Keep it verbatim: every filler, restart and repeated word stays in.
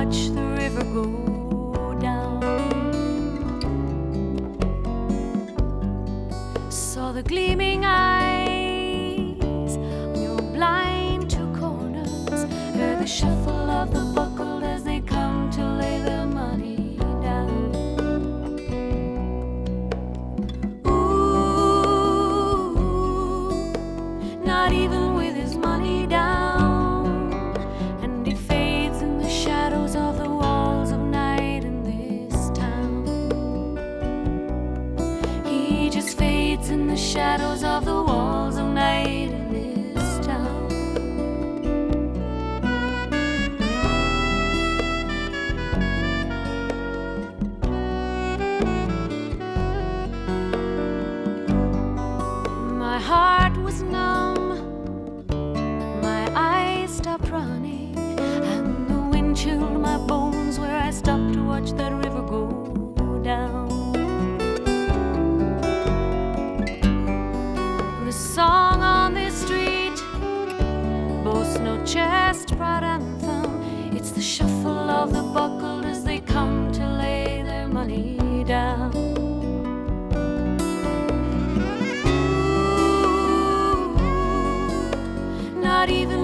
watch the river go down. Saw the gleaming eyes on your blind two corners, heard the shuffle of the buckle as they come to lay their money down. Ooh, not even with his money down, and he fades in the shadows of the walls of night in this town. He just fades in the shadows of the walls of night in this town. My heart was numb, my eyes stopped running, and the wind chilled my bones where I stopped to watch that river go down. The song on this street boasts no chest pride anthem. It's the shuffle of the buckled as they come to lay their money down. Ooh, not even